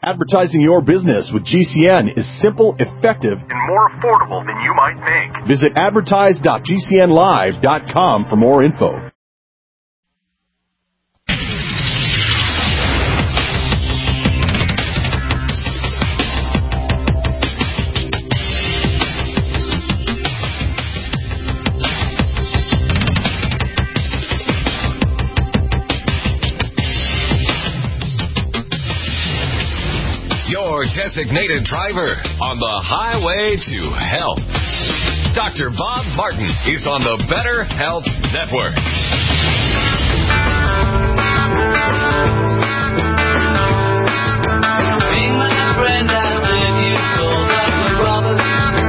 Advertising your business with GCN is simple, effective, and more affordable than you might think. Visit advertise.gcnlive.com for more info. Designated driver on the highway to health. Dr. Bob Martin is on the Better Health Network. Ring my friend, I said you call Dr. Robert.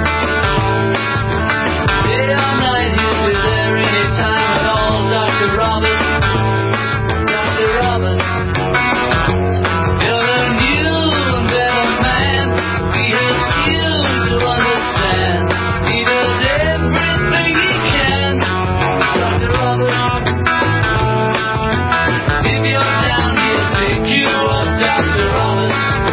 Day or night, he'll be there anytime at all, Dr. Robert. Dr. Robert. You're the new and better man. He helps you to understand. He does everything he can. Dr. Robert. If you're down, he'll pick you up, Dr. Robert.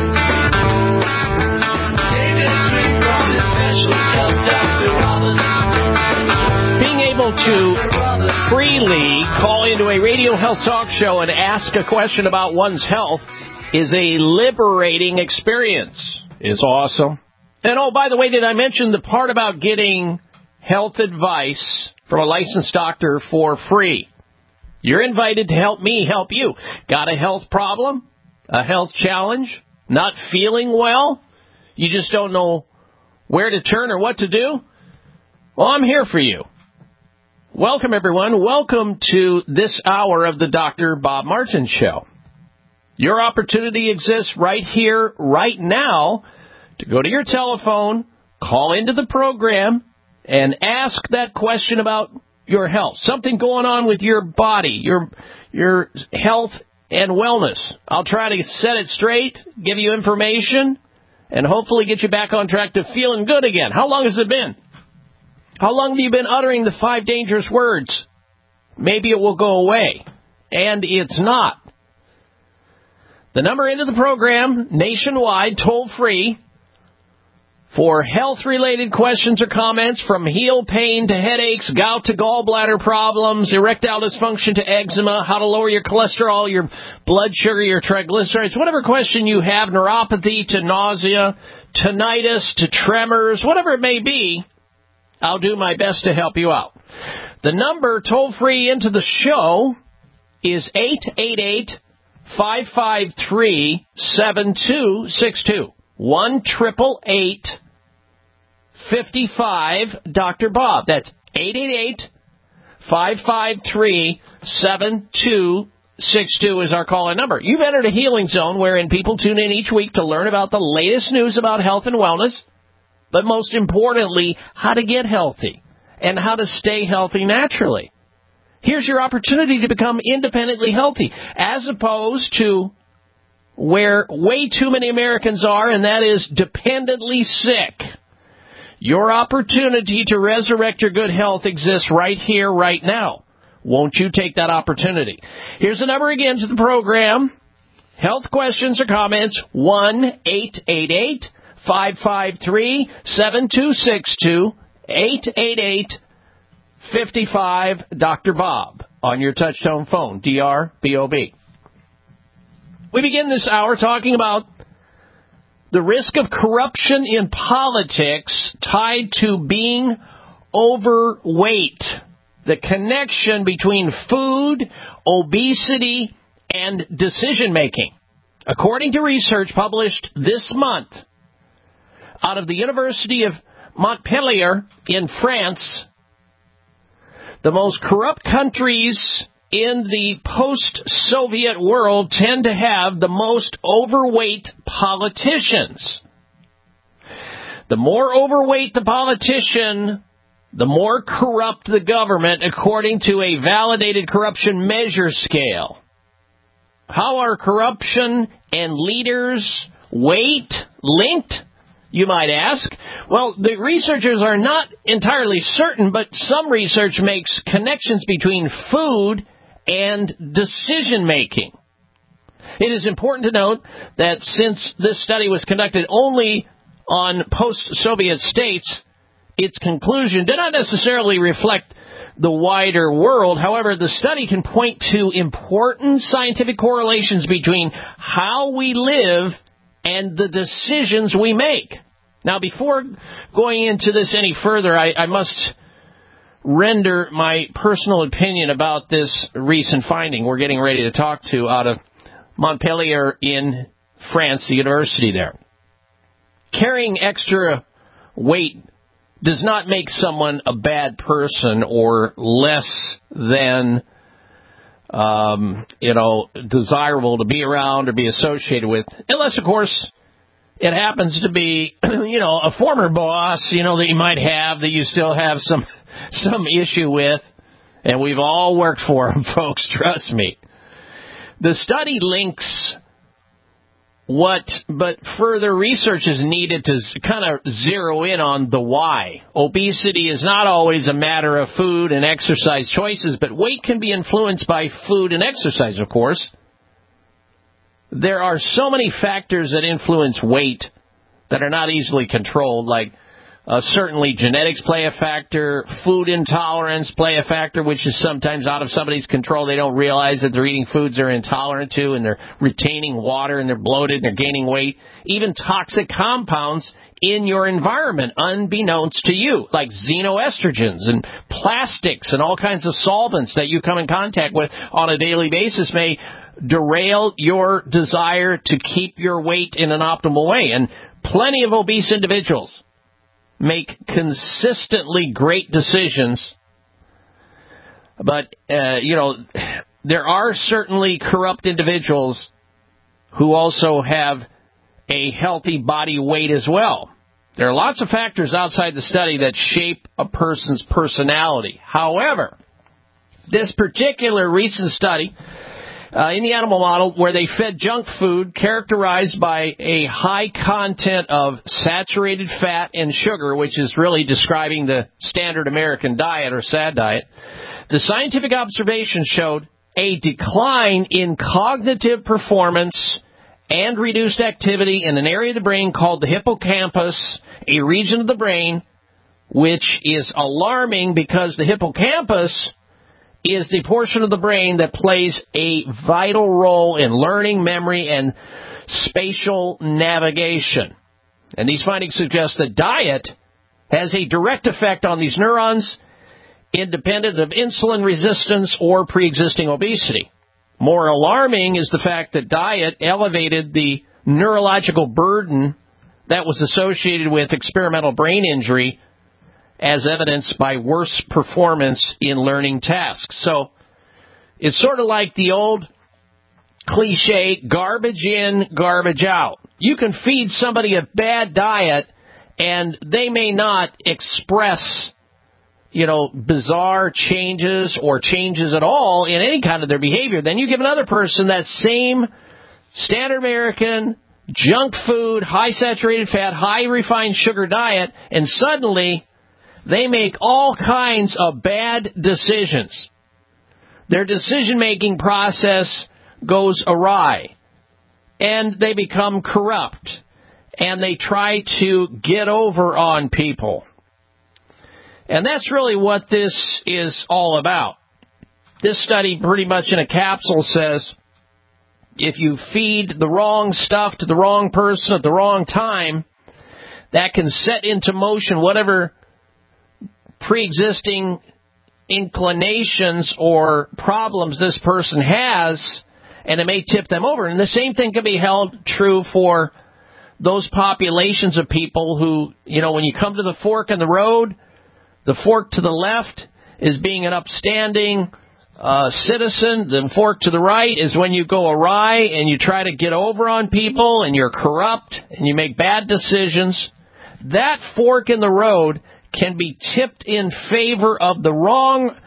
Take a drink from his special cup, Dr. Robert. Being able to freely call into a radio health talk show and ask a question about one's health is a liberating experience. It's awesome. And oh, by the way, did I mention the part about getting health advice from a licensed doctor for free? You're invited to help me help you. Got a health problem? A health challenge? Not feeling well? You just don't know where to turn or what to do? Well, I'm here for you. Welcome, everyone. Welcome to this hour of the Dr. Bob Martin Show. Your opportunity exists right here, right now, to go to your telephone, call into the program, and ask that question about your health. Something going on with your body, your health and wellness. I'll try to set it straight, give you information, and hopefully get you back on track to feeling good again. How long has it been? How long have you been uttering the 5 dangerous words? Maybe it will go away. And it's not. The number into the program, nationwide, toll-free, for health-related questions or comments from heel pain to headaches, gout to gallbladder problems, erectile dysfunction to eczema, how to lower your cholesterol, your blood sugar, your triglycerides, whatever question you have, neuropathy to nausea, tinnitus to tremors, whatever it may be, I'll do my best to help you out. The number toll-free into the show is 888-553-7262. 1-888-55-Dr. That's 888-553-7262 is our call-in number. You've entered a healing zone wherein people tune in each week to learn about the latest news about health and wellness, but most importantly, how to get healthy and how to stay healthy naturally. Here's your opportunity to become independently healthy, as opposed to where way too many Americans are, and that is dependently sick. Your opportunity to resurrect your good health exists right here, right now. Won't you take that opportunity? Here's the number again to the program. Health questions or comments, 1-888-553-7262, 888-55-Dr. Bob on your touchtone phone, DRBOB. We begin this hour talking about the risk of corruption in politics tied to being overweight. The connection between food, obesity, and decision-making. According to research published this month out of the University of Montpellier in France, the most corrupt countries in the post-Soviet world tend to have the most overweight politicians. The more overweight the politician, the more corrupt the government, according to a validated corruption measure scale. How are corruption and leaders' weight linked, you might ask? Well, the researchers are not entirely certain, but some research makes connections between food and decision-making. It is important to note that since this study was conducted only on post-Soviet states, its conclusion did not necessarily reflect the wider world. However, the study can point to important scientific correlations between how we live and the decisions we make. Now, before going into this any further, I must render my personal opinion about this recent finding we're getting ready to talk to out of Montpellier in France, the university there. Carrying extra weight does not make someone a bad person or less than, desirable to be around or be associated with, unless, of course, it happens to be, a former boss, that you might have that you still have some issue with, and we've all worked for them, folks, trust me. The study links but further research is needed to kind of zero in on the why. Obesity is not always a matter of food and exercise choices, but weight can be influenced by food and exercise, of course. There are so many factors that influence weight that are not easily controlled, like certainly genetics play a factor, food intolerance play a factor, which is sometimes out of somebody's control. They don't realize that they're eating foods they're intolerant to, and they're retaining water, and they're bloated, and they're gaining weight. Even toxic compounds in your environment, unbeknownst to you, like xenoestrogens and plastics and all kinds of solvents that you come in contact with on a daily basis may derail your desire to keep your weight in an optimal way. And plenty of obese individuals make consistently great decisions, but, there are certainly corrupt individuals who also have a healthy body weight as well. There are lots of factors outside the study that shape a person's personality. However, this particular recent study in the animal model where they fed junk food characterized by a high content of saturated fat and sugar, which is really describing the standard American diet or SAD diet, the scientific observation showed a decline in cognitive performance and reduced activity in an area of the brain called the hippocampus, a region of the brain which is alarming because the hippocampus is the portion of the brain that plays a vital role in learning, memory, and spatial navigation. And these findings suggest that diet has a direct effect on these neurons, independent of insulin resistance or pre-existing obesity. More alarming is the fact that diet elevated the neurological burden that was associated with experimental brain injury, as evidenced by worse performance in learning tasks. So it's sort of like the old cliche, garbage in, garbage out. You can feed somebody a bad diet, and they may not express, bizarre changes or changes at all in any kind of their behavior. Then you give another person that same standard American junk food, high saturated fat, high refined sugar diet, and suddenly they make all kinds of bad decisions. Their decision-making process goes awry, and they become corrupt, and they try to get over on people. And that's really what this is all about. This study, pretty much in a capsule, says if you feed the wrong stuff to the wrong person at the wrong time, that can set into motion whatever pre-existing inclinations or problems this person has, and it may tip them over. And the same thing can be held true for those populations of people who, when you come to the fork in the road, the fork to the left is being an upstanding citizen. The fork to the right is when you go awry and you try to get over on people and you're corrupt and you make bad decisions. That fork in the road can be tipped in favor of the wrong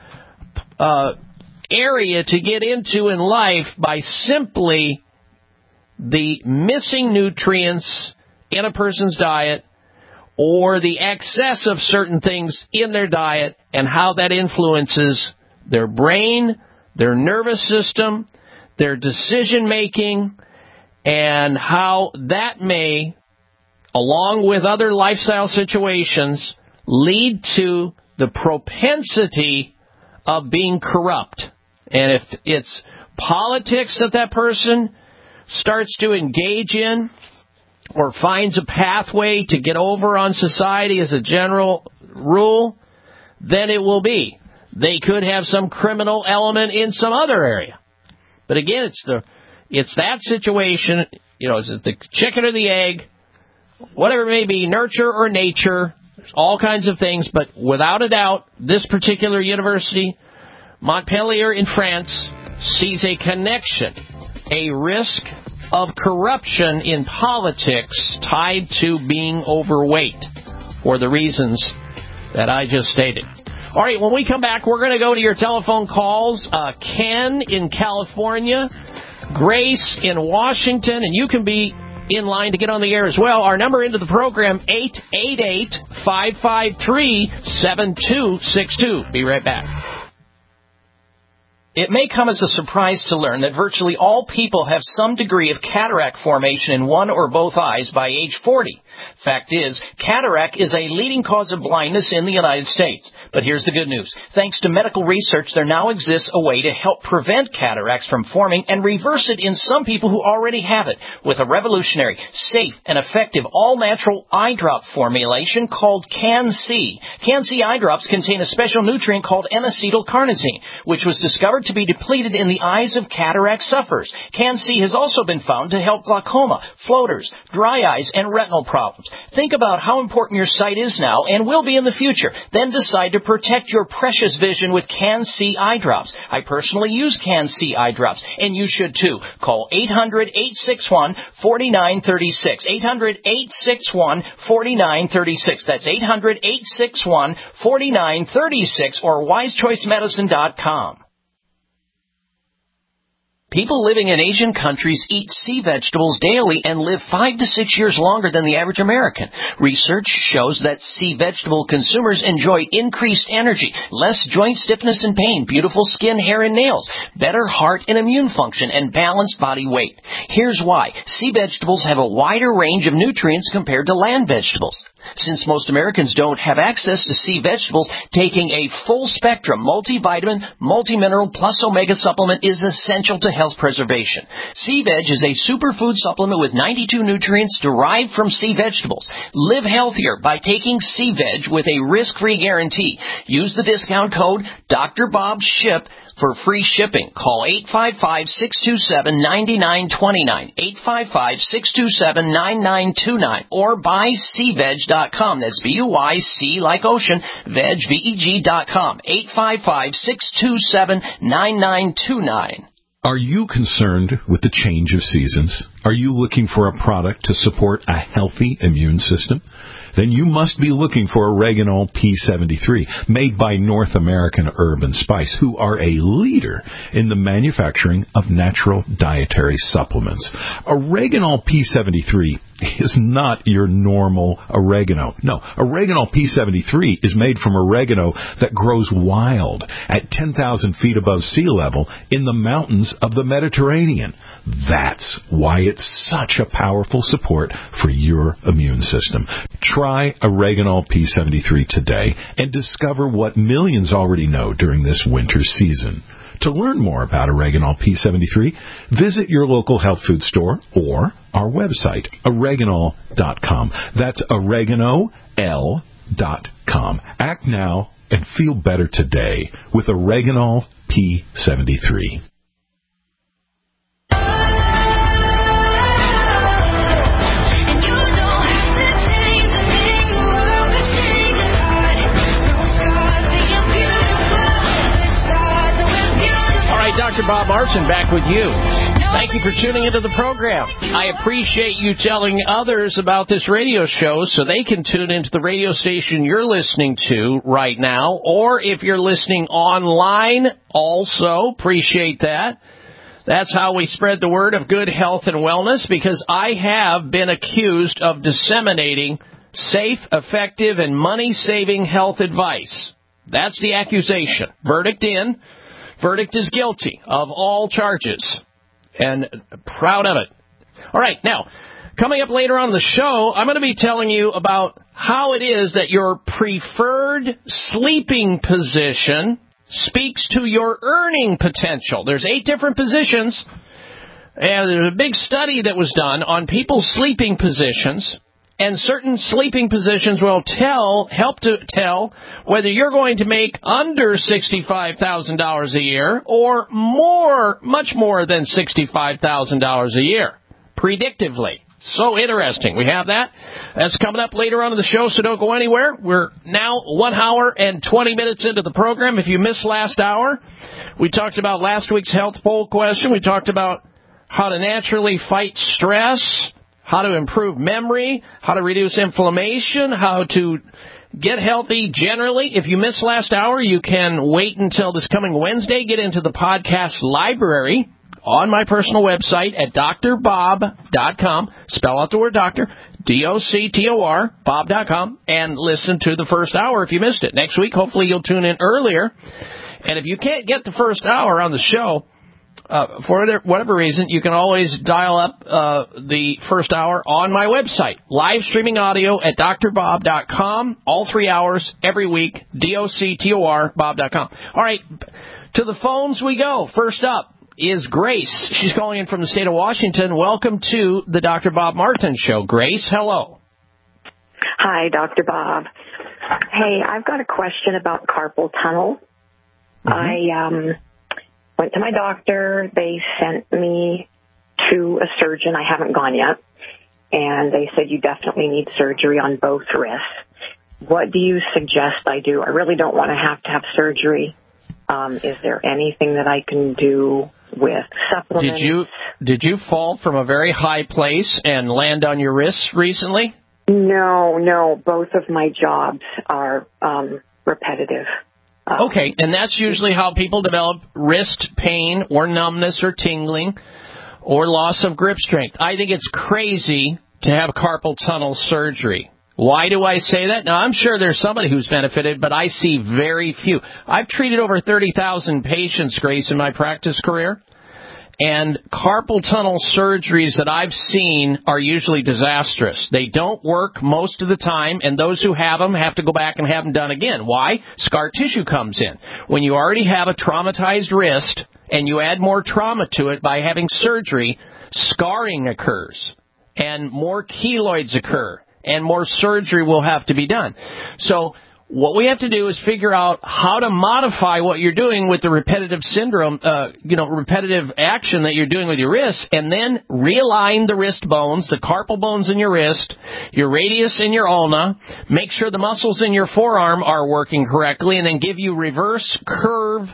area to get into in life by simply the missing nutrients in a person's diet or the excess of certain things in their diet and how that influences their brain, their nervous system, their decision-making, and how that may, along with other lifestyle situations, lead to the propensity of being corrupt. And if it's politics that person starts to engage in or finds a pathway to get over on society as a general rule, then it will be. They could have some criminal element in some other area. But again, it's that situation, is it the chicken or the egg, whatever it may be, nurture or nature, there's all kinds of things, but without a doubt, this particular university, Montpellier in France, sees a connection, a risk of corruption in politics tied to being overweight for the reasons that I just stated. All right, when we come back, we're going to go to your telephone calls. Ken in California, Grace in Washington, and you can be in line to get on the air as well. Our number into the program, 888-553-7262. Be right back. It may come as a surprise to learn that virtually all people have some degree of cataract formation in one or both eyes by age 40. Fact is, cataract is a leading cause of blindness in the United States. But here's the good news. Thanks to medical research, there now exists a way to help prevent cataracts from forming and reverse it in some people who already have it with a revolutionary, safe, and effective all-natural eye drop formulation called Can-C. Can-C eye drops contain a special nutrient called N-acetylcarnosine, which was discovered to be depleted in the eyes of cataract sufferers. Can-C has also been found to help glaucoma, floaters, dry eyes, and retinal problems. Think about how important your sight is now and will be in the future. Then decide to protect your precious vision with Can-C eye drops. I personally use Can-C eye drops, and you should too. Call 800-861-4936. 800-861-4936. That's 800-861-4936 or wisechoicemedicine.com. People living in Asian countries eat sea vegetables daily and live 5 to 6 years longer than the average American. Research shows that sea vegetable consumers enjoy increased energy, less joint stiffness and pain, beautiful skin, hair, and nails, better heart and immune function, and balanced body weight. Here's why. Sea vegetables have a wider range of nutrients compared to land vegetables. Since most Americans don't have access to sea vegetables, taking a full-spectrum multivitamin, multimineral, plus omega supplement is essential to health preservation. Sea Veg is a superfood supplement with 92 nutrients derived from sea vegetables. Live healthier by taking Sea Veg with a risk-free guarantee. Use the discount code Dr. Bob SHIP for free shipping. Call 855-627-9929, 855-627-9929, or buy SeaVeg.com. That's B-U-Y-C like ocean, veg, V-E-G.com, 855-627-9929. Are you concerned with the change of seasons? Are you looking for a product to support a healthy immune system? Then you must be looking for Oreganol P73, made by North American Herb & Spice, who are a leader in the manufacturing of natural dietary supplements. Oreganol P73 is not your normal oregano. No, Oreganol P73 is made from oregano that grows wild at 10,000 feet above sea level in the mountains of the Mediterranean. That's why it's such a powerful support for your immune system. Try Oreganol P73 today and discover what millions already know during this winter season. To learn more about Oreganol P73, visit your local health food store or our website, oreganol.com. That's oregano.com. Act now and feel better today with Oreganol P73. Dr. Bob Martin back with you. Thank you for tuning into the program. I appreciate you telling others about this radio show so they can tune into the radio station you're listening to right now. Or if you're listening online, also appreciate that. That's how we spread the word of good health and wellness, because I have been accused of disseminating safe, effective, and money-saving health advice. That's the accusation. Verdict in. Verdict is guilty of all charges. and proud of it. All right, now, coming up later on in the show, I'm going to be telling you about how it is that your preferred sleeping position speaks to your earning potential. There's 8 different positions, and there's a big study that was done on people's sleeping positions, and certain sleeping positions will help to tell whether you're going to make under $65,000 a year or much more than $65,000 a year, predictively. So interesting. We have that. That's coming up later on in the show, so don't go anywhere. We're now 1 hour and 20 minutes into the program. If you missed last hour, we talked about last week's health poll question. We talked about how to naturally fight stress, how to improve memory, how to reduce inflammation, how to get healthy generally. If you missed last hour, you can wait until this coming Wednesday, get into the podcast library on my personal website at drbob.com. Spell out the word doctor, D-O-C-T-O-R, bob.com, and listen to the first hour if you missed it. Next week, hopefully you'll tune in earlier. And if you can't get the first hour on the show, for whatever reason, you can always dial up the first hour on my website. Live streaming audio at drbob.com, all 3 hours every week, D-O-C-T-O-R, bob.com. All right, to the phones we go. First up is Grace. She's calling in from the state of Washington. Welcome to the Dr. Bob Martin Show. Grace, hello. Hi, Dr. Bob. Hey, I've got a question about carpal tunnel. I went to my doctor. They sent me to a surgeon. I haven't gone yet. And they said, you definitely need surgery on both wrists. What do you suggest I do? I really don't want to have surgery. Is there anything that I can do with supplements? Did you fall from a very high place and land on your wrists recently? No. Both of my jobs are repetitive. Okay, and that's usually how people develop wrist pain or numbness or tingling or loss of grip strength. I think it's crazy to have carpal tunnel surgery. Why do I say that? Now, I'm sure there's somebody who's benefited, but I see very few. I've treated over 30,000 patients, Grace, in my practice career, and carpal tunnel surgeries that I've seen are usually disastrous. They don't work most of the time, and those who have them have to go back and have them done again. Why? Scar tissue comes in. When you already have a traumatized wrist and you add more trauma to it by having surgery, scarring occurs, and more keloids occur, and more surgery will have to be done. So what we have to do is figure out how to modify what you're doing with the repetitive syndrome, repetitive action that you're doing with your wrist, and then realign the wrist bones, the carpal bones in your wrist, your radius and your ulna, make sure the muscles in your forearm are working correctly, and then give you reverse curl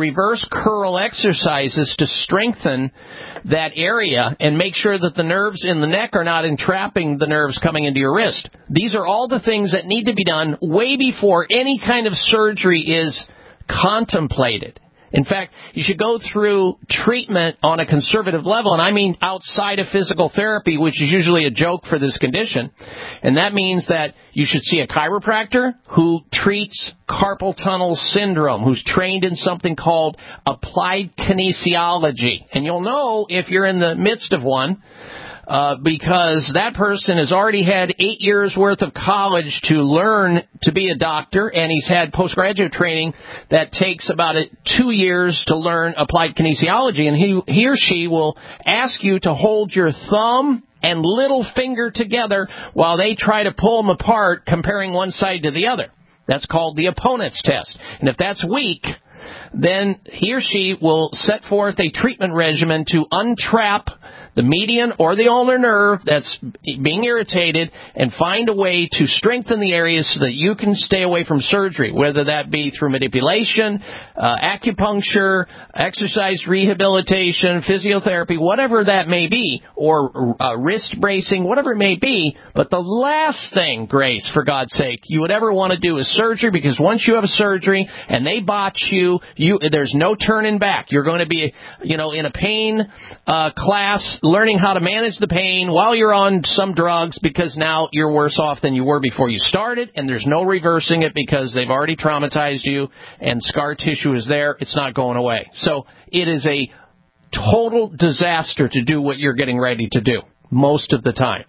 exercises to strengthen that area and make sure that the nerves in the neck are not entrapping the nerves coming into your wrist. These are all the things that need to be done way before any kind of surgery is contemplated. In fact, you should go through treatment on a conservative level, and I mean outside of physical therapy, which is usually a joke for this condition. And that means that you should see a chiropractor who treats carpal tunnel syndrome, who's trained in something called applied kinesiology. And you'll know if you're in the midst of one, because that person has already had 8 years worth of college to learn to be a doctor, and he's had postgraduate training that takes about 2 years to learn applied kinesiology, and he or she will ask you to hold your thumb and little finger together while they try to pull them apart, comparing one side to the other. That's called the opponent's test. And if that's weak, then he or she will set forth a treatment regimen to untrap the median or the ulnar nerve that's being irritated and find a way to strengthen the areas so that you can stay away from surgery, whether that be through manipulation, acupuncture, exercise rehabilitation, physiotherapy, whatever that may be, or wrist bracing, whatever it may be. But the last thing, Grace, for God's sake, you would ever want to do is surgery, because once you have a surgery and they botch you, there's no turning back. You're going to be, in a pain class, learning how to manage the pain while you're on some drugs, because now you're worse off than you were before you started, and there's no reversing it because they've already traumatized you and scar tissue is there. It's not going away. So it is a total disaster to do what you're getting ready to do most of the time.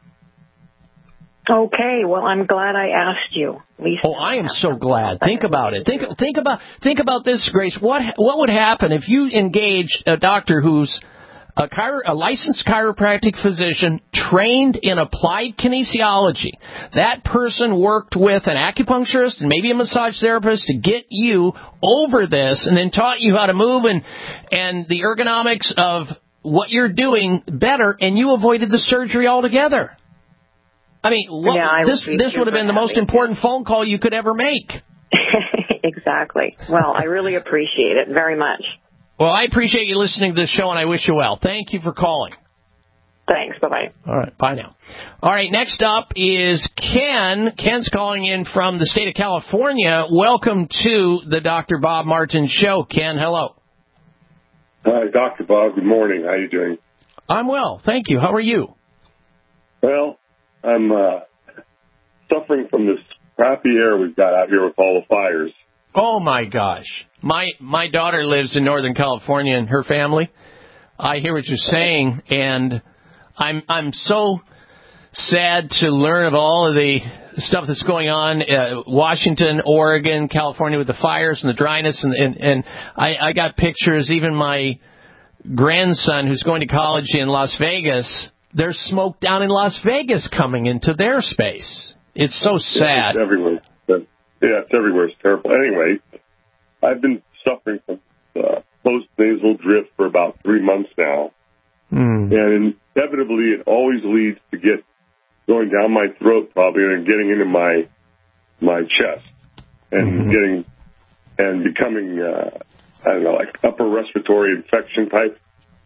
Okay, well, I'm glad I asked you. Oh, I am so glad. Think about it. Think about this, Grace. What would happen if you engaged a doctor who's a licensed chiropractic physician trained in applied kinesiology? That person worked with an acupuncturist and maybe a massage therapist to get you over this, and then taught you how to move and the ergonomics of what you're doing better, and you avoided the surgery altogether. I mean, this would have been the most important phone call you could ever make. Exactly. Well, I really appreciate it very much. Well, I appreciate you listening to this show, and I wish you well. Thank you for calling. Thanks. Bye-bye. All right. Bye now. All right. Next up is Ken. Ken's calling in from the state of California. Welcome to the Dr. Bob Martin Show. Ken, hello. Hi, Dr. Bob. Good morning. How are you doing? I'm well. Thank you. How are you? Well, I'm suffering from this crappy air we've got out here with all the fires. Oh, my gosh. My daughter lives in Northern California, and her family. I hear what you're saying, and I'm so sad to learn of all of the stuff that's going on, Washington, Oregon, California with the fires and the dryness, and I got pictures. Even my grandson, who's going to college in Las Vegas, there's smoke down in Las Vegas coming into their space. It's so sad. It's everywhere. It's everywhere. It's terrible. Anyway, I've been suffering from post-nasal drip for about 3 months now. And inevitably, it always leads to going down my throat probably and getting into my chest and becoming, I don't know, like upper respiratory infection type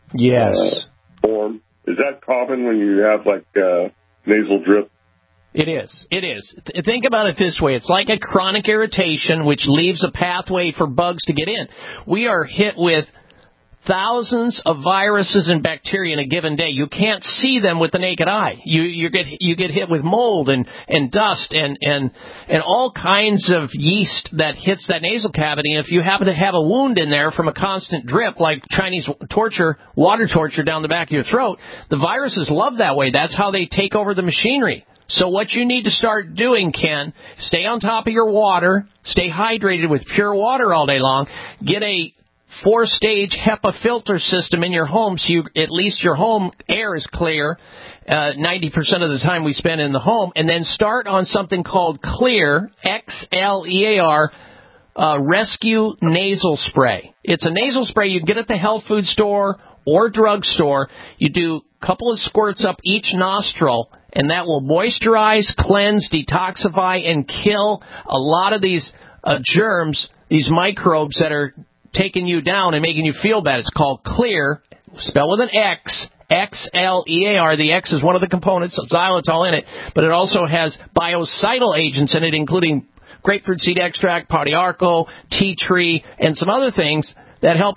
form. Is that common when you have like nasal drip? It is. It is. Think about it this way. It's like a chronic irritation, which leaves a pathway for bugs to get in. We are hit with thousands of viruses and bacteria in a given day. You can't see them with the naked eye. You get hit with mold and dust and all kinds of yeast that hits that nasal cavity. And if you happen to have a wound in there from a constant drip, like Chinese water torture down the back of your throat, the viruses love that way. That's how they take over the machinery. So what you need to start doing, Ken, stay on top of your water, stay hydrated with pure water all day long, get a 4-stage HEPA filter system in your home so at least your home air is clear 90% of the time we spend in the home, and then start on something called Xlear, Xlear, Rescue Nasal Spray. It's a nasal spray you can get at the health food store or drugstore. You do a couple of squirts up each nostril, and that will moisturize, cleanse, detoxify, and kill a lot of these germs, these microbes that are taking you down and making you feel bad. It's called Xlear, spelled with an X, Xlear. The X is one of the components of xylitol in it, but it also has biocidal agents in it, including grapefruit seed extract, Podiarco, tea tree, and some other things that help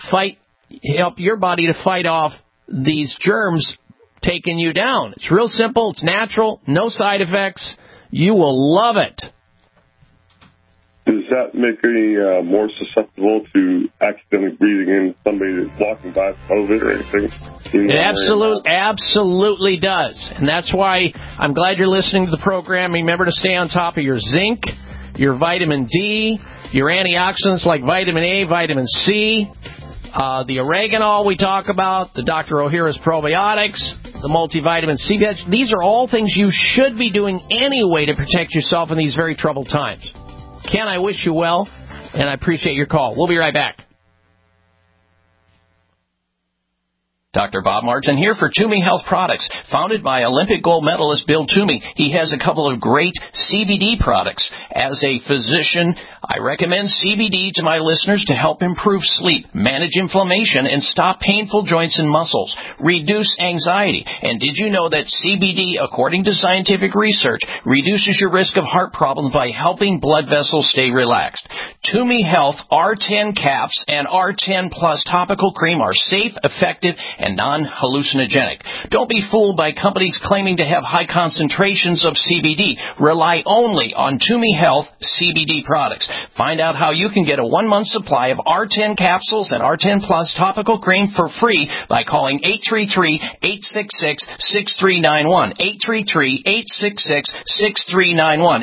your body to fight off these germs taking you down. It's real simple. It's natural. No side effects. You will love it. Does that make me more susceptible to accidentally breathing in somebody that's walking by with COVID or anything? It absolutely does. And that's why I'm glad you're listening to the program. Remember to stay on top of your zinc, your vitamin D, your antioxidants like vitamin A, vitamin C, the oregano we talk about, the Dr. Ohhira's probiotics, the multivitamin C. These are all things you should be doing anyway to protect yourself in these very troubled times. Ken, I wish you well, and I appreciate your call. We'll be right back. Dr. Bob Martin here for Toomey Health Products. Founded by Olympic gold medalist Bill Toomey, he has a couple of great CBD products. As a physician, I recommend CBD to my listeners to help improve sleep, manage inflammation, and stop painful joints and muscles, reduce anxiety. And did you know that CBD, according to scientific research, reduces your risk of heart problems by helping blood vessels stay relaxed? Toomey Health R10 caps and R10 Plus topical cream are safe, effective, and non-hallucinogenic. Don't be fooled by companies claiming to have high concentrations of CBD. Rely only on Toomey Health CBD products. Find out how you can get a 1-month supply of R10 capsules and R10 Plus topical cream for free by calling 833-866-6391. 833-866-6391.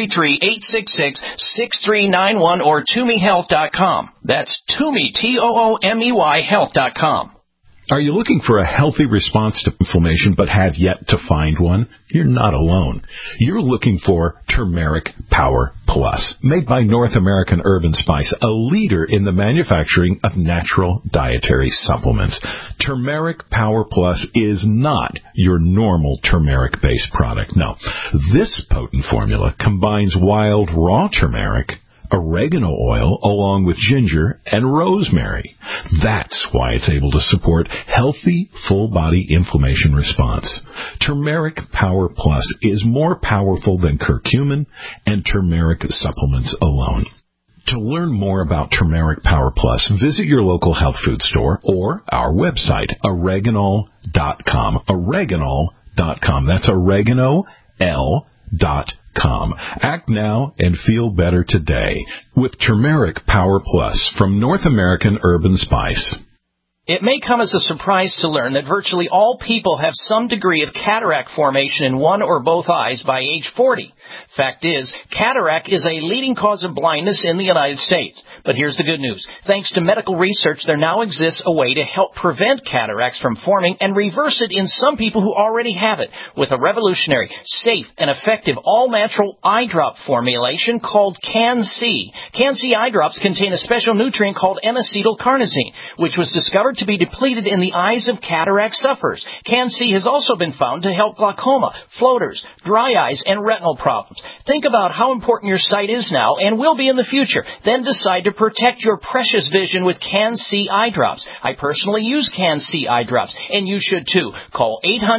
833-866-6391 or ToomeyHealth.com. That's Toomey, Toomey Health.com. Are you looking for a healthy response to inflammation but have yet to find one? You're not alone. You're looking for Turmeric Power Plus, made by North American Herb & Spice, a leader in the manufacturing of natural dietary supplements. Turmeric Power Plus is not your normal turmeric-based product. No, this potent formula combines wild raw turmeric, oregano oil, along with ginger and rosemary. That's why it's able to support healthy, full-body inflammation response. Turmeric Power Plus is more powerful than curcumin and turmeric supplements alone. To learn more about Turmeric Power Plus, visit your local health food store or our website, oreganol.com. Oreganol.com. That's oregano.com. Act now and feel better today with Turmeric Power Plus from North American Herb & Spice. It may come as a surprise to learn that virtually all people have some degree of cataract formation in one or both eyes by age 40. Fact is, cataract is a leading cause of blindness in the United States. But here's the good news. Thanks to medical research, there now exists a way to help prevent cataracts from forming and reverse it in some people who already have it with a revolutionary, safe, and effective all-natural eye drop formulation called Can-C. Can-C eye drops contain a special nutrient called N-acetylcarnosine, which was discovered to be depleted in the eyes of cataract sufferers. Can-C has also been found to help glaucoma, floaters, dry eyes, and retinal problems. Think about how important your sight is now and will be in the future. Then decide to protect your precious vision with Can-C eye drops. I personally use Can-C eye drops, and you should too. Call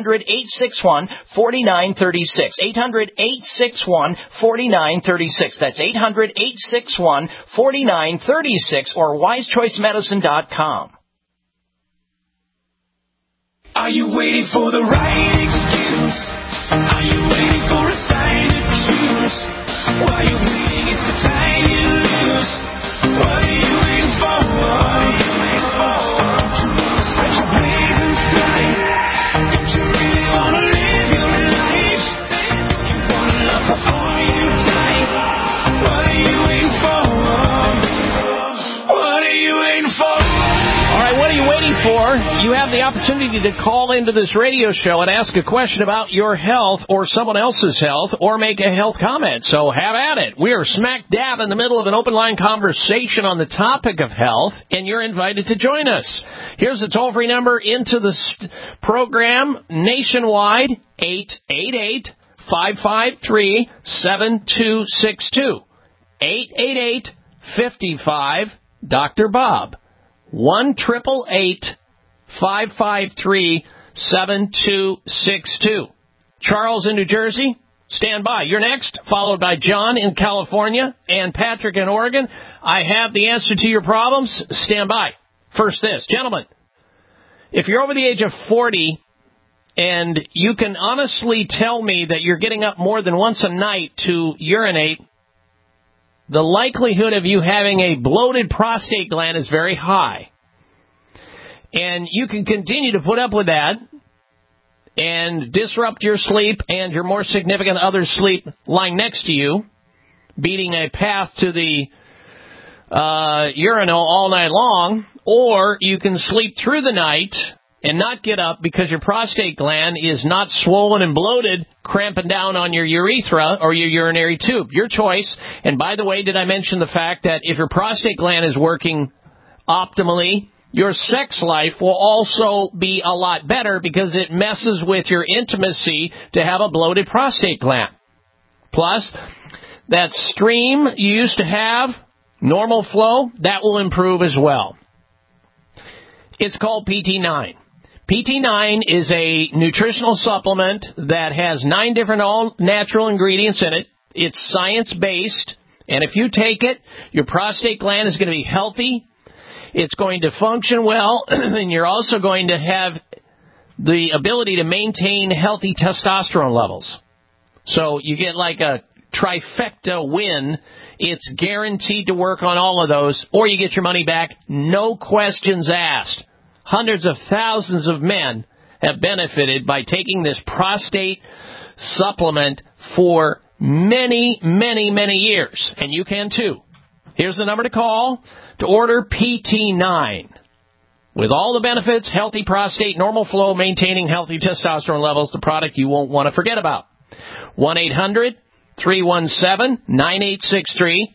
800-861-4936. 800-861-4936. That's 800-861-4936 or wisechoicemedicine.com. Are you waiting for the right excuse? Are you waiting for a sign to choose? While you're waiting, it's the time you lose. What are you waiting for? Don't you wanna spread your wings and fly? Don't you really wanna live your life? Don't you wanna love before you die? What are you waiting for? What are you waiting for? All right, what are you waiting for? You have the opportunity to call into this radio show and ask a question about your health or someone else's health or make a health comment. So have at it. We are smack dab in the middle of an open line conversation on the topic of health, and you're invited to join us. Here's the toll-free number into the program nationwide, 888-553-7262. 888-55 Bob. 1-888-553-7262. Charles in New Jersey, stand by. You're next, followed by John in California and Patrick in Oregon. I have the answer to your problems. Stand by. First this. Gentlemen, if you're over the age of 40 and you can honestly tell me that you're getting up more than once a night to urinate, the likelihood of you having a bloated prostate gland is very high. And you can continue to put up with that and disrupt your sleep and your more significant other's sleep lying next to you, beating a path to the urinal all night long, or you can sleep through the night and not get up because your prostate gland is not swollen and bloated, cramping down on your urethra or your urinary tube. Your choice. And by the way, did I mention the fact that if your prostate gland is working optimally, your sex life will also be a lot better because it messes with your intimacy to have a bloated prostate gland. Plus, that stream you used to have, normal flow, that will improve as well. It's called PT9. PT9 is a nutritional supplement that has 9 different all-natural ingredients in it. It's science-based, and if you take it, your prostate gland is going to be healthy, It's going to function well, and you're also going to have the ability to maintain healthy testosterone levels. So you get like a trifecta win. It's guaranteed to work on all of those, or you get your money back, no questions asked. Hundreds of thousands of men have benefited by taking this prostate supplement for many, many, many years, and you can too. Here's the number to call to order PT9. With all the benefits, healthy prostate, normal flow, maintaining healthy testosterone levels, the product you won't want to forget about. 1-800-317-9863,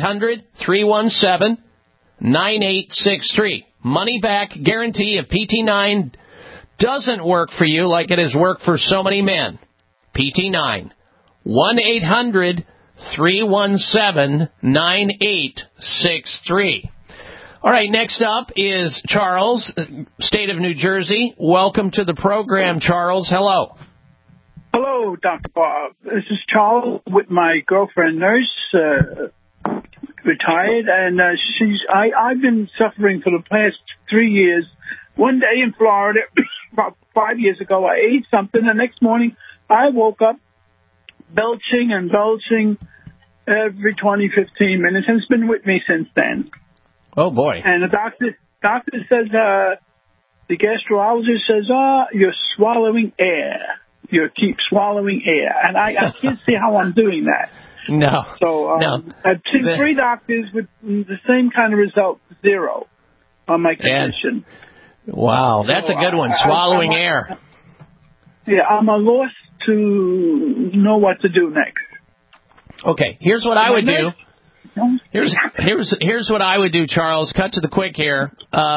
800-317-9863. Money back guarantee if PT9 doesn't work for you like it has worked for so many men. PT9. 1-800-317-9863. All right, next up is Charles, state of New Jersey. Welcome to the program, Charles. Hello. Hello, Dr. Bob. This is Charles with my girlfriend, nurse, retired, and I've been suffering for the past 3 years. One day in Florida, about 5 years ago, I ate something. The next morning, I woke up belching and belching every 20, 15 minutes, and it's been with me since then. Oh, boy. And the doctor says, the gastrologist says, you're swallowing air. You keep swallowing air. And I can't see how I'm doing that. No. So no. I've seen 3 doctors with the same kind of result, 0 on my condition. Wow, that's a good one, swallowing air. Yeah, I'm at a loss to know what to do next. Okay, here's what I would do. Here's what I would do, Charles. Cut to the quick here.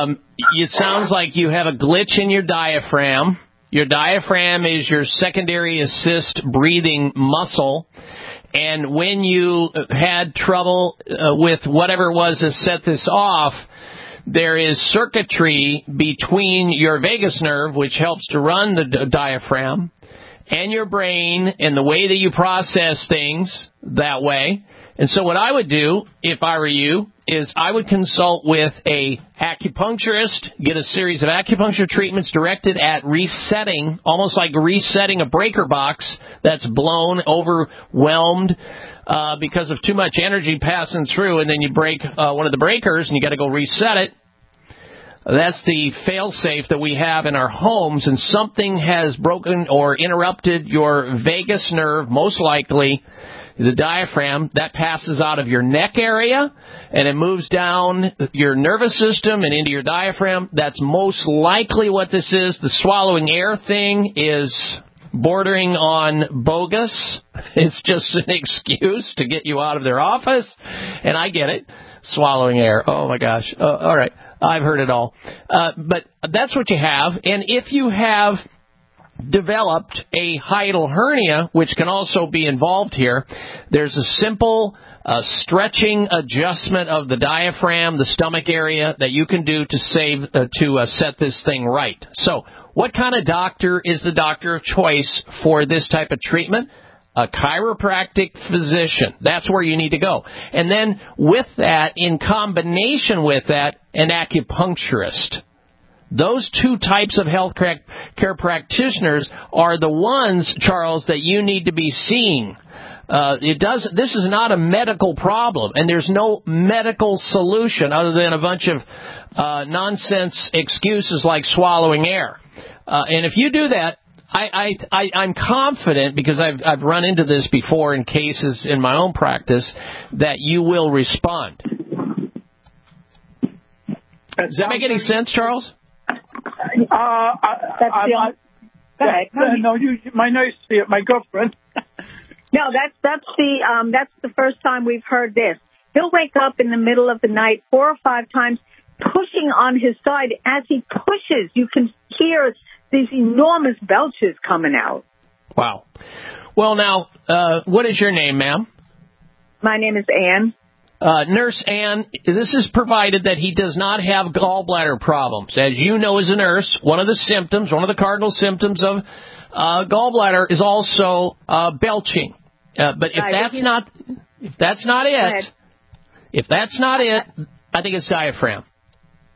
It sounds like you have a glitch in your diaphragm. Your diaphragm is your secondary assist breathing muscle. And when you had trouble with whatever it was that set this off, there is circuitry between your vagus nerve, which helps to run the diaphragm, and your brain, and the way that you process things that way. And so what I would do, if I were you, is I would consult with a acupuncturist, get a series of acupuncture treatments directed at resetting, almost like resetting a breaker box that's blown, overwhelmed because of too much energy passing through, and then you break one of the breakers and you got to go reset it. That's the fail-safe that we have in our homes, and something has broken or interrupted your vagus nerve, most likely the diaphragm. That passes out of your neck area, and it moves down your nervous system and into your diaphragm. That's most likely what this is. The swallowing air thing is bordering on bogus. It's just an excuse to get you out of their office, and I get it. Swallowing air. Oh, my gosh. All right. I've heard it all. But that's what you have. And if you have developed a hiatal hernia, which can also be involved here, there's a simple stretching adjustment of the diaphragm, the stomach area, that you can do to set this thing right. So what kind of doctor is the doctor of choice for this type of treatment? A chiropractic physician. That's where you need to go. And then with that, in combination with that, an acupuncturist. Those 2 types of health care practitioners are the ones, Charles, that you need to be seeing. This is not a medical problem, and there's no medical solution other than a bunch of nonsense excuses like swallowing air. And if you do that, I'm confident, because I've run into this before in cases in my own practice, that you will respond. Does that make any sense, Charles? Go ahead. No, my nurse, my girlfriend. No, that's the first time we've heard this. He'll wake up in the middle of the night 4 or 5 times, pushing on his side. As he pushes, you can hear these enormous belches coming out. Wow. Well, now, what is your name, ma'am? My name is Ann. Nurse Ann, this is provided that he does not have gallbladder problems. As you know as a nurse, one of the cardinal symptoms of gallbladder is also belching. But if that's not it, I think it's diaphragm.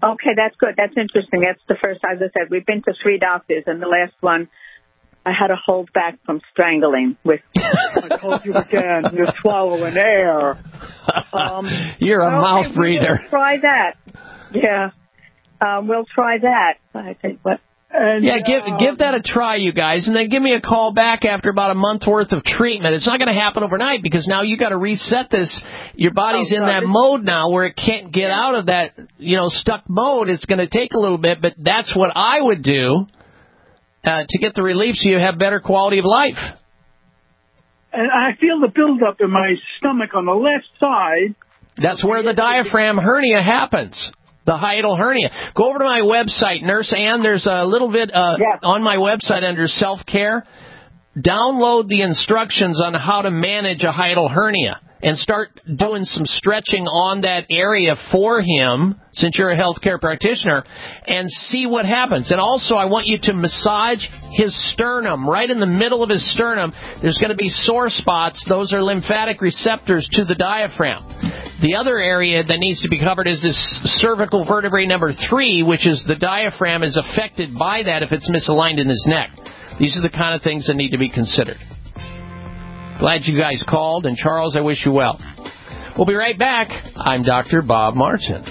Okay, that's good. That's interesting. That's the first, as I said, we've been to 3 doctors, and the last one, I had to hold back from strangling with, I told you again, you're swallowing air. You're a mouth breather. We'll try that. Yeah. We'll try that. I think, but. And, give that a try, you guys, and then give me a call back after about a month worth of treatment. It's not going to happen overnight because now you got to reset this. Your body's in that mode now where it can't get out of that, stuck mode. It's going to take a little bit, but that's what I would do to get the relief so you have better quality of life. And I feel the buildup in my stomach on the left side. That's where the diaphragm hernia happens. The hiatal hernia. Go over to my website, Nurse Ann. There's a little bit on my website under self-care. Download the instructions on how to manage a hiatal hernia and start doing some stretching on that area for him, since you're a healthcare practitioner, and see what happens. And also, I want you to massage his sternum. Right in the middle of his sternum, there's going to be sore spots. Those are lymphatic receptors to the diaphragm. The other area that needs to be covered is this cervical vertebrae number 3, which is the diaphragm is affected by that if it's misaligned in his neck. These are the kind of things that need to be considered. Glad you guys called, and Charles, I wish you well. We'll be right back. I'm Dr. Bob Martin.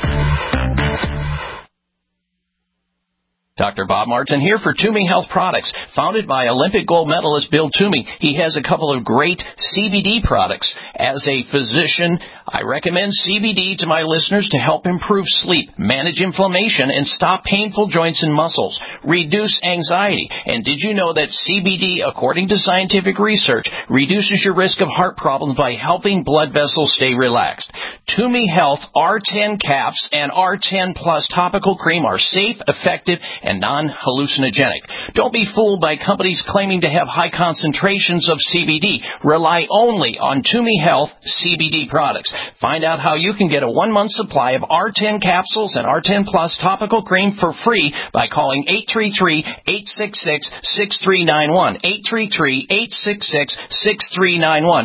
Dr. Bob Martin here for Toomey Health Products. Founded by Olympic gold medalist Bill Toomey, he has a couple of great CBD products. As a physician, I recommend CBD to my listeners to help improve sleep, manage inflammation, and stop painful joints and muscles, reduce anxiety. And did you know that CBD, according to scientific research, reduces your risk of heart problems by helping blood vessels stay relaxed? Toomey Health R10 caps and R10 Plus topical cream are safe, effective, and non-hallucinogenic. Don't be fooled by companies claiming to have high concentrations of CBD. Rely only on Toomey Health CBD products. Find out how you can get a 1-month supply of R10 capsules and R10 Plus topical cream for free by calling 833-866-6391. 833-866-6391.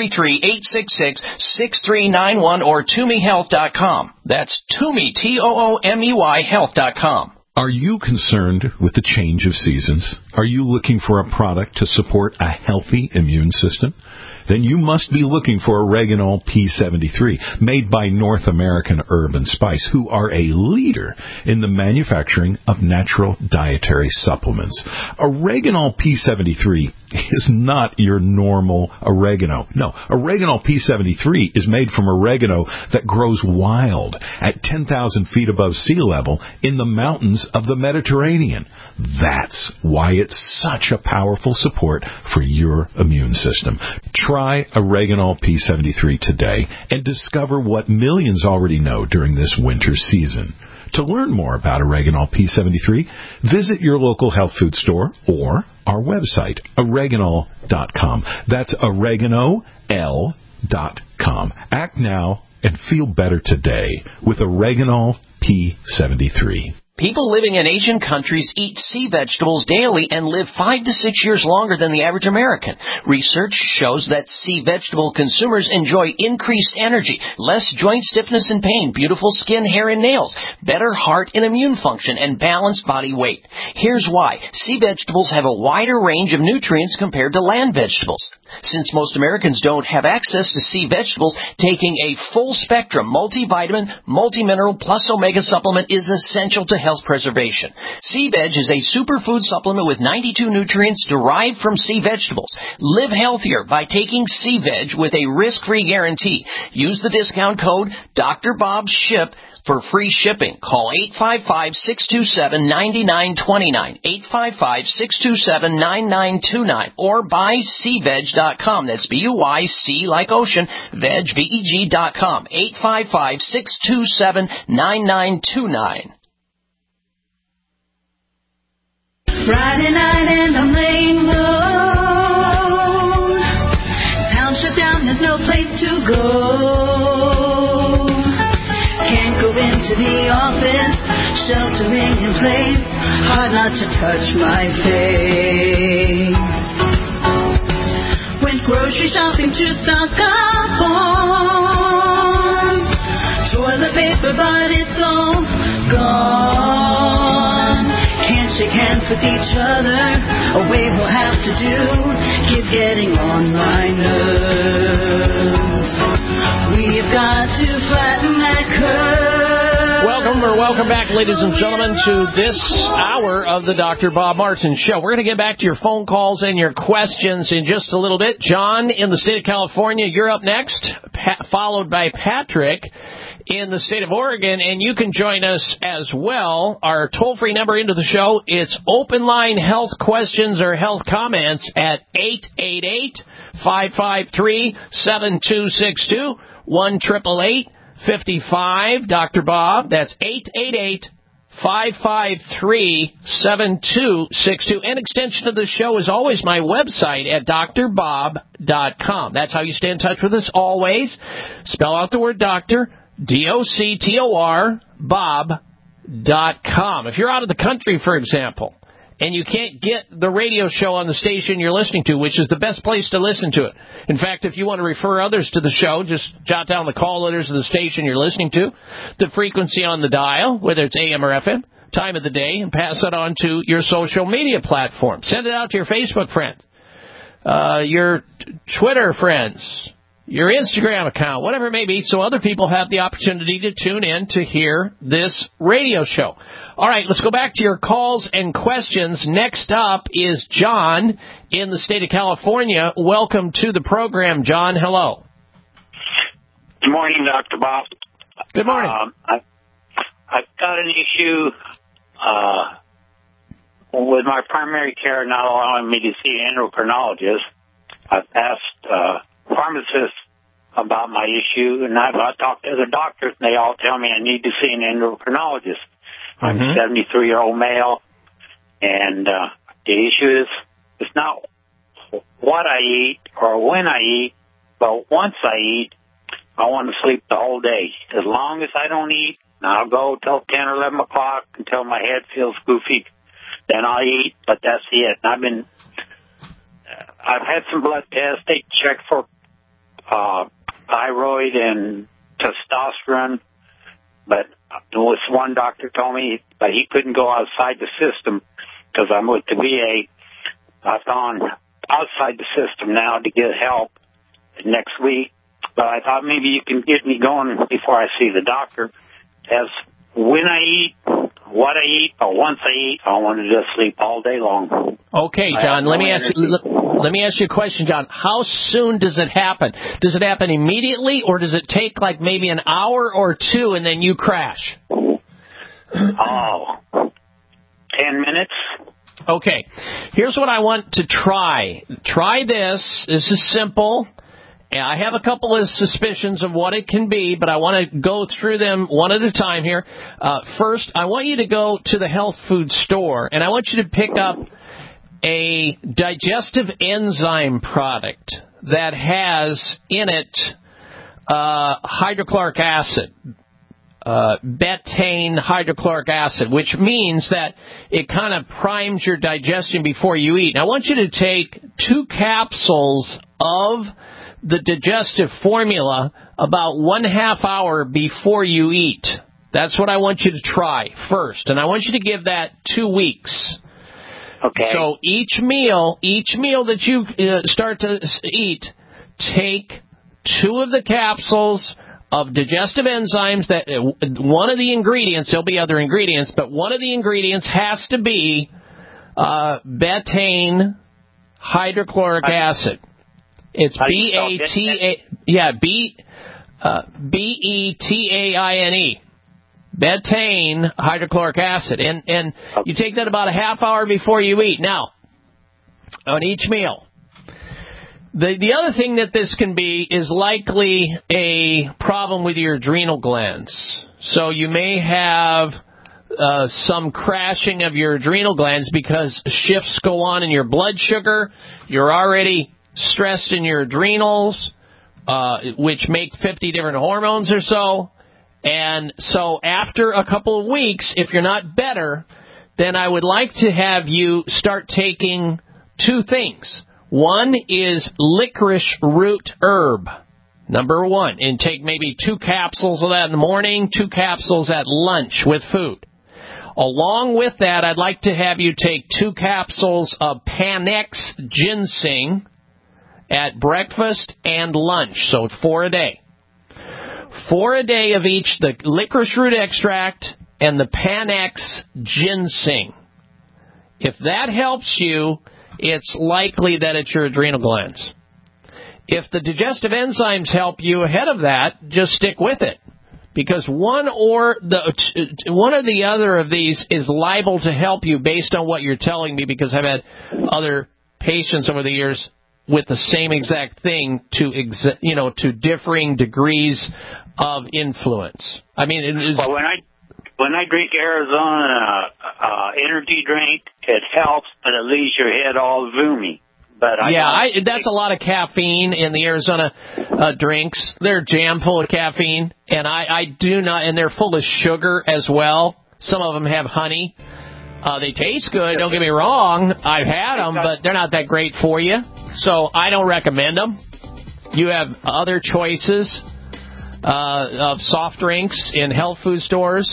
833-866-6391 or ToomeyHealth.com. That's Toomey, Toomey Health.com. Are you concerned with the change of seasons? Are you looking for a product to support a healthy immune system? Then you must be looking for Oreganol P73, made by North American Herb and Spice, who are a leader in the manufacturing of natural dietary supplements. Oreganol P73 is not your normal oregano. No, Oreganol P73 is made from oregano that grows wild at 10,000 feet above sea level in the mountains of the Mediterranean. That's why it's such a powerful support for your immune system. Try Oreganol P73 today and discover what millions already know during this winter season. To learn more about Oreganol P73, visit your local health food store or our website, oreganol.com. That's oreganol.com. Act now and feel better today with Oreganol P73. People living in Asian countries eat sea vegetables daily and live 5 to 6 years longer than the average American. Research shows that sea vegetable consumers enjoy increased energy, less joint stiffness and pain, beautiful skin, hair, and nails, better heart and immune function, and balanced body weight. Here's why. Sea vegetables have a wider range of nutrients compared to land vegetables. Since most Americans don't have access to sea vegetables, taking a full-spectrum multivitamin, multimineral, plus omega supplement is essential to health preservation. Sea Veg is a superfood supplement with 92 nutrients derived from sea vegetables. Live healthier by taking Sea Veg with a risk-free guarantee. Use the discount code Dr. Bob SHIP for free shipping. Call 855-627-9929, 855-627-9929, or buy SeaVeg.com. That's B-U-Y-C like ocean, veg, V-E-G.com, 855-627-9929. Friday night and the main road. Town shut down, there's no place to go. Can't go into the office, sheltering in place. Hard not to touch my face. Went grocery shopping to stock up on toilet paper, but it's all on. Can't shake hands with each other, a wave we'll have to do. Keep getting on my nerves. We've got to flatten that curve. Welcome back, ladies and gentlemen, to this hour of the Dr. Bob Martin Show. We're going to get back to your phone calls and your questions in just a little bit. John in the state of California, you're up next, followed by Patrick in the state of Oregon, and you can join us as well. Our toll-free number into the show, it's open line health questions or health comments at 888-553-7262, 1-888-55 Dr. Bob. That's 888-553-7262. And extension of the show is always my website at drbob.com. That's how you stay in touch with us always. Spell out the word doctor, D-O-C-T-O-R, Bob.com. If you're out of the country, for example, and you can't get the radio show on the station you're listening to, which is the best place to listen to it. In fact, if you want to refer others to the show, just jot down the call letters of the station you're listening to, the frequency on the dial, whether it's AM or FM, time of the day, and pass it on to your social media platform. Send it out to your Facebook friends, your Twitter friends, your Instagram account, whatever it may be, so other people have the opportunity to tune in to hear this radio show. All right, let's go back to your calls and questions. Next up is John in the state of California. Welcome to the program, John. Hello. Good morning, Dr. Bob. Good morning. I've got an issue with my primary care not allowing me to see an endocrinologist. I've asked pharmacists about my issue, and I've talked to other doctors, and they all tell me I need to see an endocrinologist. I'm a 73-year-old male, and the issue is it's not what I eat or when I eat, but once I eat, I want to sleep the whole day. As long as I don't eat, I'll go till 10 or 11 o'clock until my head feels goofy. Then I'll eat, but that's it. And I've had some blood tests. They check for thyroid and testosterone, but this one doctor told me that he couldn't go outside the system because I'm with the VA. I've gone outside the system now to get help next week, but I thought maybe you can get me going before I see the doctor. As when I eat, what I eat, or once I eat, I want to just sleep all day long. Okay, John, let me ask you a question, John. How soon does it happen? Does it happen immediately, or does it take like maybe an hour or two and then you crash? 10 minutes. Okay. Here's what I want to try. Try this. This is simple. I have a couple of suspicions of what it can be, but I want to go through them one at a time here. First, I want you to go to the health food store, and I want you to pick up a digestive enzyme product that has in it hydrochloric acid, betaine hydrochloric acid, which means that it kind of primes your digestion before you eat. And I want you to take 2 capsules of the digestive formula about 1/2 hour before you eat. That's what I want you to try first, and I want you to give that 2 weeks. Okay. So each meal that you start to eat, take 2 of the capsules of digestive enzymes. That one of the ingredients, there'll be other ingredients, but one of the ingredients has to be betaine hydrochloric acid. It's B-E-T-A-I-N-E. Betaine hydrochloric acid. And you take that about 1/2 hour before you eat. Now, on each meal. The other thing that this can be is likely a problem with your adrenal glands. So you may have some crashing of your adrenal glands because shifts go on in your blood sugar. You're already stressed in your adrenals, which make 50 different hormones or so. And so after a couple of weeks, if you're not better, then I would like to have you start taking 2 things. One is licorice root herb, number 1, and take maybe 2 capsules of that in the morning, 2 capsules at lunch with food. Along with that, I'd like to have you take 2 capsules of Panax ginseng at breakfast and lunch, so 4 a day. 4 a day of each, the licorice root extract and the Panax ginseng. If that helps you, it's likely that it's your adrenal glands. If the digestive enzymes help you ahead of that, just stick with it. Because one or the other of these is liable to help you based on what you're telling me, because I've had other patients over the years with the same exact thing to differing degrees of influence. I mean, it is. Well, when I drink Arizona energy drink, it helps, but it leaves your head all zoomy. But that's a lot of caffeine in the Arizona drinks. They're jam full of caffeine, and I do not, and they're full of sugar as well. Some of them have honey. They taste good, don't get me wrong. I've had them, but they're not that great for you. So I don't recommend them. You have other choices of soft drinks in health food stores.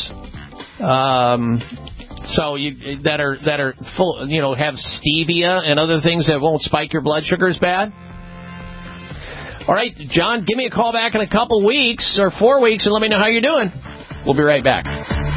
That are full, have stevia and other things that won't spike your blood sugar as bad. All right, John, give me a call back in a couple weeks or 4 weeks and let me know how you're doing. We'll be right back.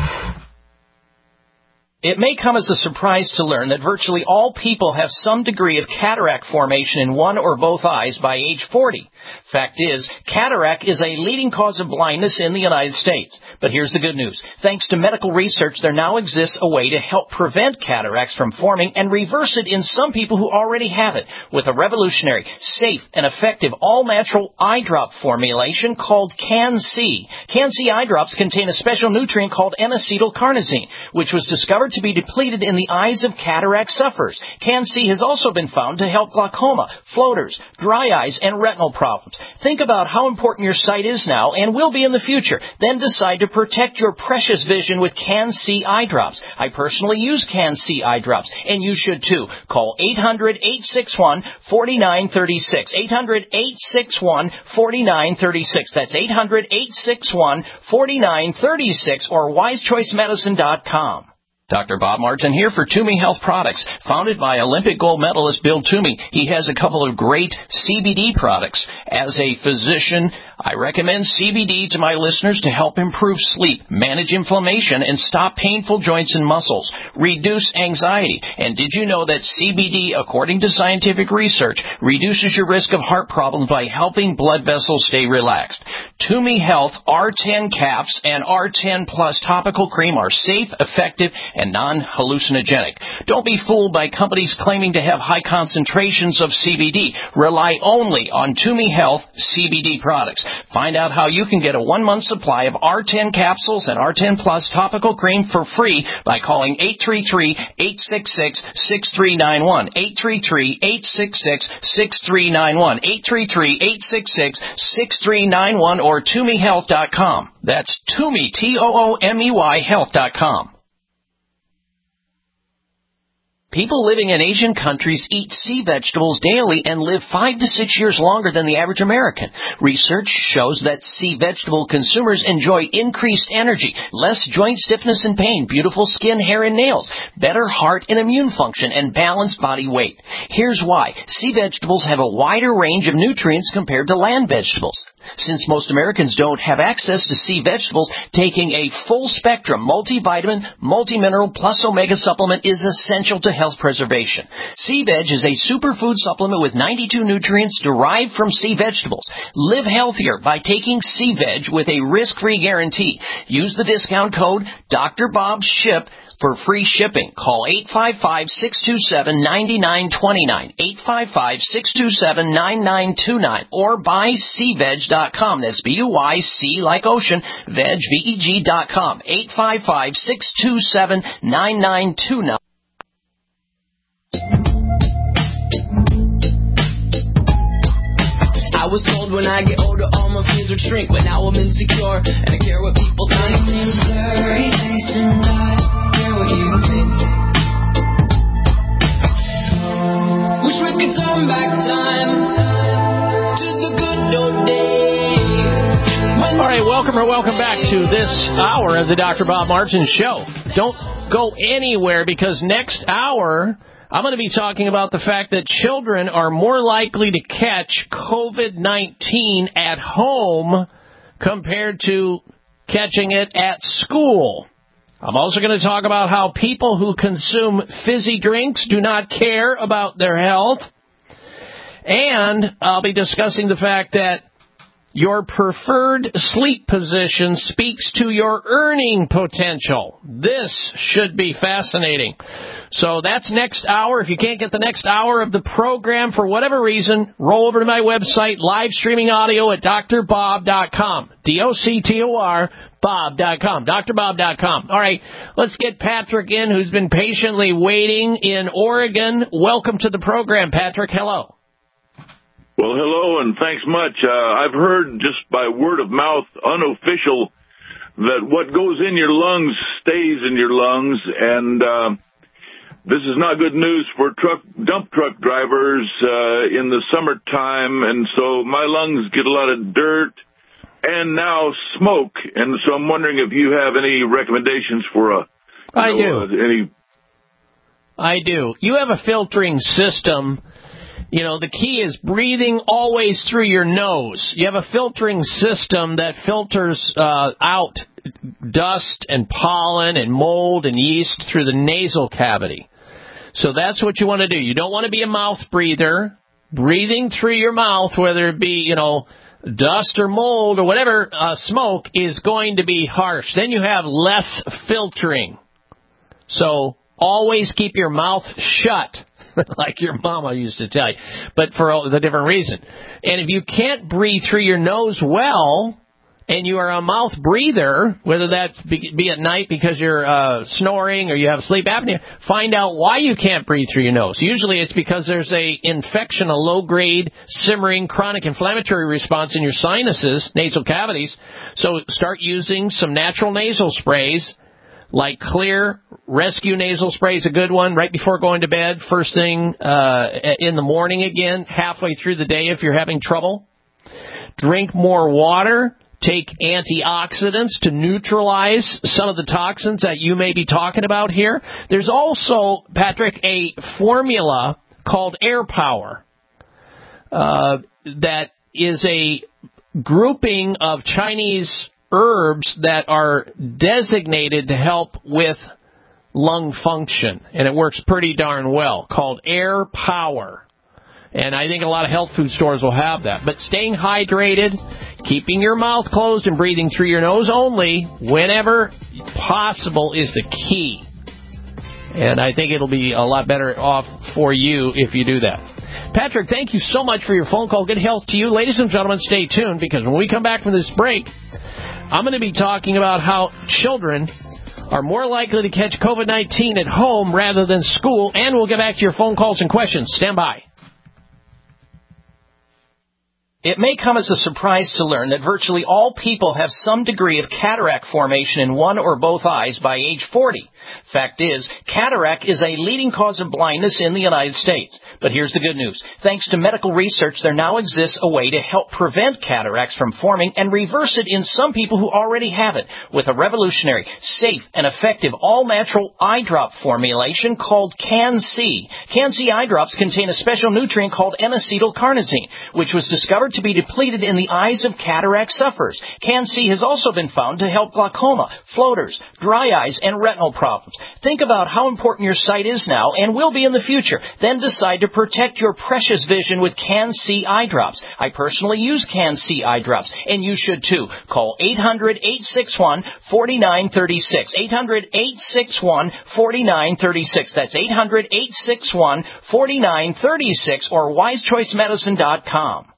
It may come as a surprise to learn that virtually all people have some degree of cataract formation in one or both eyes by age 40. Fact is, cataract is a leading cause of blindness in the United States. But here's the good news. Thanks to medical research, there now exists a way to help prevent cataracts from forming and reverse it in some people who already have it with a revolutionary, safe, and effective all-natural eye drop formulation called Can-C. Can-C eye drops contain a special nutrient called N-acetylcarnosine, which was discovered to be depleted in the eyes of cataract sufferers. Can-C has also been found to help glaucoma, floaters, dry eyes, and retinal problems. Think about how important your sight is now and will be in the future. Then decide to protect your precious vision with Can-C eye drops. I personally use Can-C eye drops, and you should too. Call 800-861-4936. 800-861-4936. That's 800-861-4936 or wisechoicemedicine.com. Dr. Bob Martin here for Toomey Health Products. Founded by Olympic gold medalist Bill Toomey, he has a couple of great CBD products. As a physician, I recommend CBD to my listeners to help improve sleep, manage inflammation, and stop painful joints and muscles, reduce anxiety. And did you know that CBD, according to scientific research, reduces your risk of heart problems by helping blood vessels stay relaxed? Toomey Health R10 caps and R10 Plus topical cream are safe, effective, and non-hallucinogenic. Don't be fooled by companies claiming to have high concentrations of CBD. Rely only on Toomey Health CBD products. Find out how you can get a 1-month supply of R10 capsules and R10 Plus topical cream for free by calling 833-866-6391. 833-866-6391. 833-866-6391 or ToomeyHealth.com. That's Toomey, Toomey Health.com. People living in Asian countries eat sea vegetables daily and live 5 to 6 years longer than the average American. Research shows that sea vegetable consumers enjoy increased energy, less joint stiffness and pain, beautiful skin, hair, and nails, better heart and immune function, and balanced body weight. Here's why. Sea vegetables have a wider range of nutrients compared to land vegetables. Since most Americans don't have access to sea vegetables, taking a full-spectrum multivitamin, multimineral, plus omega supplement is essential to health preservation. Sea Veg is a superfood supplement with 92 nutrients derived from sea vegetables. Live healthier by taking Sea Veg with a risk-free guarantee. Use the discount code Dr. Bob SHIP for free shipping. Call 855-627-9929, 855-627-9929, or buy SeaVeg.com. That's B-U-Y-C like ocean, veg, V-E-G.com, 855-627-9929. I was told when I get older all my fears would shrink, but now I'm insecure and I care what people think. Everything's blurry face and I care what you think. Wish we could turn back time to the good old days. All right, welcome back to this hour of the Dr. Bob Martin Show. Don't go anywhere, because next hour I'm going to be talking about the fact that children are more likely to catch COVID-19 at home compared to catching it at school. I'm also going to talk about how people who consume fizzy drinks do not care about their health. And I'll be discussing the fact that your preferred sleep position speaks to your earning potential. This should be fascinating. So that's next hour. If you can't get the next hour of the program for whatever reason, roll over to my website, live streaming audio at drbob.com. DOCTOR, Bob.com. drbob.com. All right, let's get Patrick in, who's been patiently waiting in Oregon. Welcome to the program, Patrick. Hello. Well, hello, and thanks much. I've heard just by word of mouth, unofficial, that what goes in your lungs stays in your lungs, and this is not good news for dump truck drivers in the summertime, and so my lungs get a lot of dirt and now smoke, and so I'm wondering if you have any recommendations for I do. You have a filtering system. You know, the key is breathing always through your nose. You have a filtering system that filters out dust and pollen and mold and yeast through the nasal cavity. So that's what you want to do. You don't want to be a mouth breather. Breathing through your mouth, whether it be, dust or mold or whatever, smoke is going to be harsh. Then you have less filtering. So always keep your mouth shut. Like your mama used to tell you, but for the different reason. And if you can't breathe through your nose well, and you are a mouth breather, whether that be at night because you're snoring or you have sleep apnea, find out why you can't breathe through your nose. Usually it's because there's a infection, a low-grade, simmering, chronic inflammatory response in your sinuses, nasal cavities. So start using some natural nasal sprays, like Clear Rescue Nasal Spray is a good one, right before going to bed, first thing in the morning again, halfway through the day if you're having trouble. Drink more water. Take antioxidants to neutralize some of the toxins that you may be talking about here. There's also, Patrick, a formula called Air Power that is a grouping of Chinese herbs that are designated to help with lung function, and it works pretty darn well, called Air Power. And I think a lot of health food stores will have that. But staying hydrated, keeping your mouth closed and breathing through your nose only whenever possible is the key. And I think it'll be a lot better off for you if you do that. Patrick, thank you so much for your phone call. Good health to you. Ladies and gentlemen, stay tuned, because when we come back from this break, I'm going to be talking about how children are more likely to catch COVID-19 at home rather than school, and we'll get back to your phone calls and questions. Stand by. It may come as a surprise to learn that virtually all people have some degree of cataract formation in one or both eyes by age 40. Fact is, cataract is a leading cause of blindness in the United States. But here's the good news. Thanks to medical research, there now exists a way to help prevent cataracts from forming and reverse it in some people who already have it with a revolutionary, safe, and effective all-natural eye drop formulation called Can-C. Can-C eye drops contain a special nutrient called N-acetylcarnosine, which was discovered to be depleted in the eyes of cataract sufferers. Can-C has also been found to help glaucoma, floaters, dry eyes, and retinal problems. Think about how important your sight is now and will be in the future. Then decide to protect your precious vision with Can-C eye drops. I personally use Can-C eye drops, and you should too. Call 800-861-4936. 800-861-4936. That's 800-861-4936 or wisechoicemedicine.com.